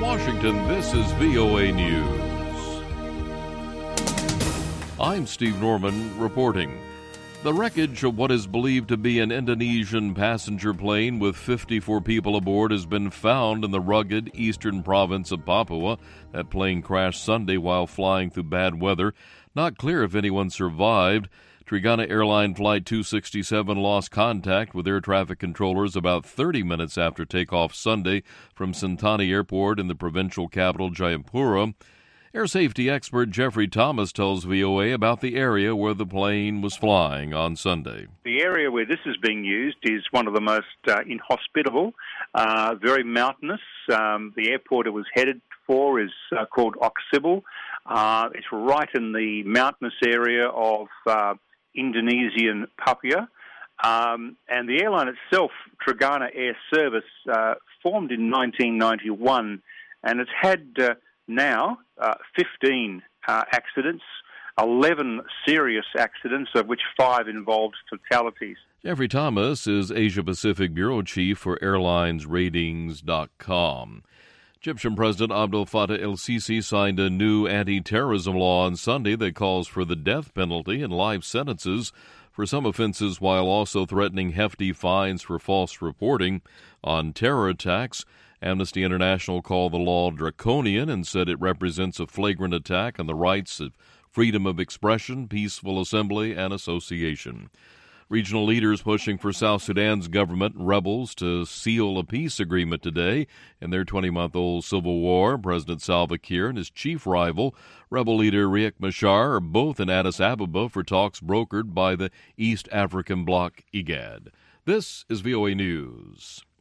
Washington, this is VOA News. I'm Steve Norman reporting. The wreckage of what is believed to be an Indonesian passenger plane with 54 people aboard has been found in the rugged eastern province of Papua. That plane crashed Sunday while flying through bad weather. Not clear if anyone survived. Trigana Airline Flight 267 lost contact with air traffic controllers about 30 minutes after takeoff Sunday from Sentani Airport in the provincial capital, Jayapura. Air safety expert Jeffrey Thomas tells VOA about the area where the plane was flying on Sunday. The area where this is being used is one of the most inhospitable, very mountainous. The airport it was headed for is called Oksibel. It's right in the mountainous area of Indonesian Papua. And the airline itself, Trigana Air Service, formed in 1991, and it's had now 15 accidents, 11 serious accidents, of which 5 involved fatalities. Jeffrey Thomas is Asia-Pacific Bureau Chief for AirlinesRatings.com. Egyptian President Abdel Fattah el-Sisi signed a new anti-terrorism law on Sunday that calls for the death penalty and life sentences for some offenses while also threatening hefty fines for false reporting on terror attacks. Amnesty International called the law draconian and said it represents a flagrant attack on the rights of freedom of expression, peaceful assembly, and association. Regional leaders pushing for South Sudan's government rebels to seal a peace agreement today. In their 20-month-old civil war, President Salva Kiir and his chief rival, rebel leader Riek Machar, are both in Addis Ababa for talks brokered by the East African bloc IGAD. This is VOA News.